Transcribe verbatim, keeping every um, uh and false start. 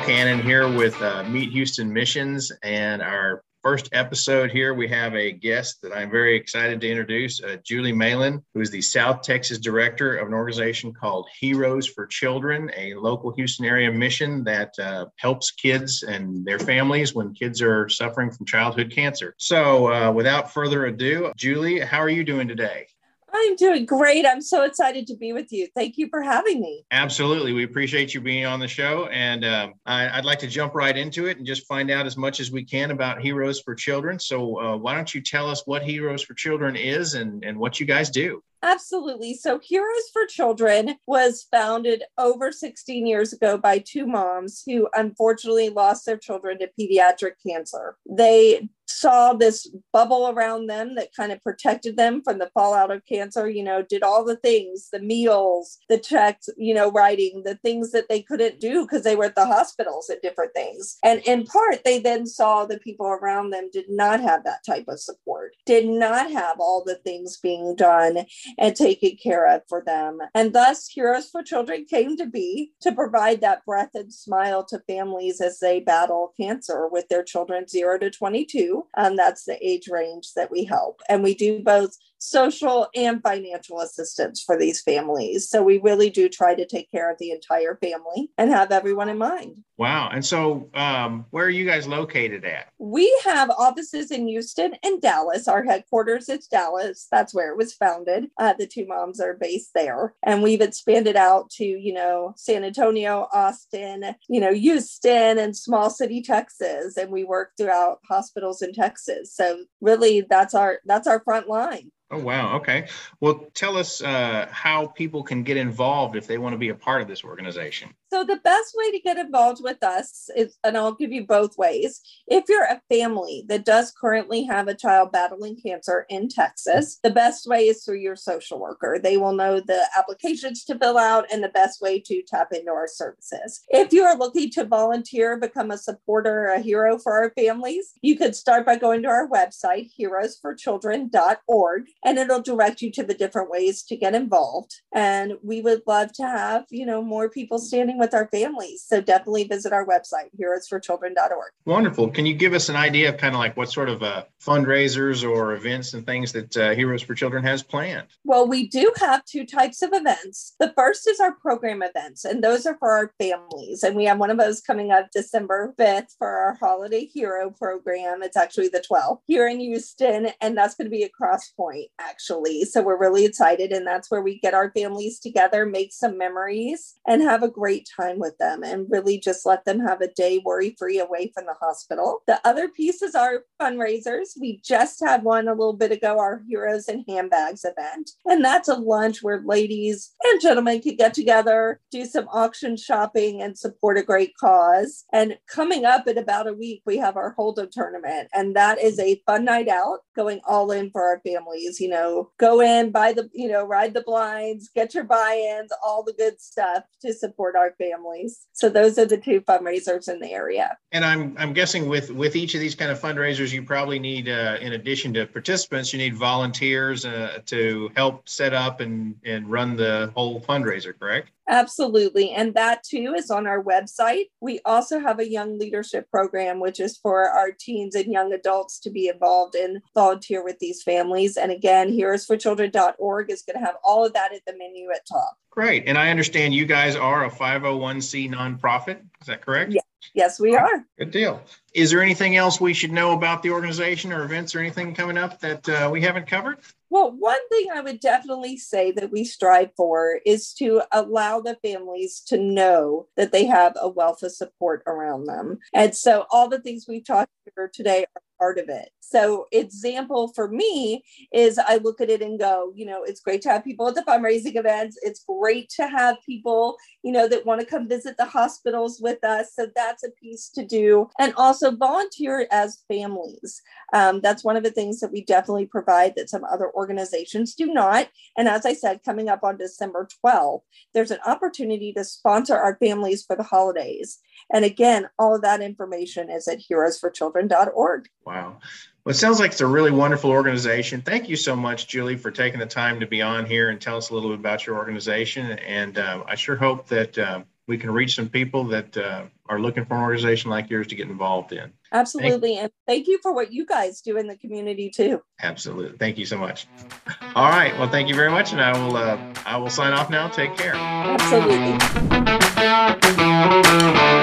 Cannon here with uh, Meet Houston Missions, and our first episode here, we have a guest that I'm very excited to introduce, uh, Julie Malin, who is the South Texas director of an organization called Heroes for Children, a local Houston area mission that uh, helps kids and their families when kids are suffering from childhood cancer. So uh, without further ado, Julie, how are you doing today? I'm doing great. I'm so excited to be with you. Thank you for having me. Absolutely. We appreciate you being on the show. And um, I, I'd like to jump right into it and just find out as much as we can about Heroes for Children. So uh, why don't you tell us what Heroes for Children is and, and what you guys do? Absolutely. So Heroes for Children was founded over sixteen years ago by two moms who unfortunately lost their children to pediatric cancer. They saw this bubble around them that kind of protected them from the fallout of cancer, you know, did all the things, the meals, the checks, you know, writing, the things that they couldn't do because they were at the hospitals at different things. And in part, they then saw the people around them did not have that type of support, did not have all the things being done and taken care of for them. And thus, Heroes for Children came to be to provide that breath and smile to families as they battle cancer with their children zero to twenty-two. And that's the age range that we help. And we do both social and financial assistance for these families. So we really do try to take care of the entire family and have everyone in mind. Wow. And so um, where are you guys located at? We have offices in Houston and Dallas. Our headquarters is Dallas. That's where it was founded. Uh, the two moms are based there. And we've expanded out to, you know, San Antonio, Austin, you know, Houston and small city Texas. And we work throughout hospitals in Texas. So really that's our that's our front line. Oh, wow. Okay. Well, tell us uh, how people can get involved if they want to be a part of this organization. So the best way to get involved with us is, and I'll give you both ways. If you're a family that does currently have a child battling cancer in Texas, the best way is through your social worker. They will know the applications to fill out and the best way to tap into our services. If you are looking to volunteer, become a supporter, a hero for our families, you could start by going to our website, heroes for children dot org. And it'll direct you to the different ways to get involved. And we would love to have, you know, more people standing with our families. So definitely visit our website, heroes for children dot org. Wonderful. Can you give us an idea of kind of like what sort of uh, fundraisers or events and things that uh, Heroes for Children has planned? Well, we do have two types of events. The first is our program events, and those are for our families. And we have one of those coming up December fifth for our Holiday Hero program. It's actually the twelfth here in Houston, and that's going to be a Cross Point, actually. So we're really excited, and that's where we get our families together, make some memories, and have a great time with them, and really just let them have a day worry-free away from the hospital. The other piece is our fundraisers. We just had one a little bit ago, our Heroes and Handbags event, and that's a lunch where ladies and gentlemen could get together, do some auction shopping, and support a great cause. And coming up in about a week, we have our Hold'em tournament, and that is a fun night out, going all in for our families. You know, go in, buy the, you know, ride the blinds, get your buy-ins, all the good stuff to support our families. So those are the two fundraisers in the area. And I'm I'm guessing with with each of these kind of fundraisers, you probably need, uh, in addition to participants, you need volunteers uh, to help set up and, and run the whole fundraiser, correct? Absolutely. And that too is on our website. We also have a young leadership program, which is for our teens and young adults to be involved and volunteer with these families. And again, heroes for children dot org is going to have all of that at the menu at top. Great. And I understand you guys are a five oh one c nonprofit. Is that correct? Yeah. Yes, we are. Good deal. Is there anything else we should know about the organization or events or anything coming up that uh, we haven't covered? Well, one thing I would definitely say that we strive for is to allow the families to know that they have a wealth of support around them. And so all the things we've talked about today are part of it. So example for me is I look at it and go, you know, it's great to have people at the fundraising events. It's great to have people, you know, that want to come visit the hospitals with us. So that's a piece to do. And also volunteer as families. Um, that's one of the things that we definitely provide that some other organizations do not. And as I said, coming up on December twelfth, there's an opportunity to sponsor our families for the holidays. And again, all of that information is at heroes for children dot org. Wow. Well, it sounds like it's a really wonderful organization. Thank you so much, Julie, for taking the time to be on here and tell us a little bit about your organization. And uh, I sure hope that uh, we can reach some people that uh, are looking for an organization like yours to get involved in. Absolutely. Thank- and thank you for what you guys do in the community too. Absolutely. Thank you so much. All right. Well, thank you very much. And I will, uh, I will sign off now. Take care. Absolutely.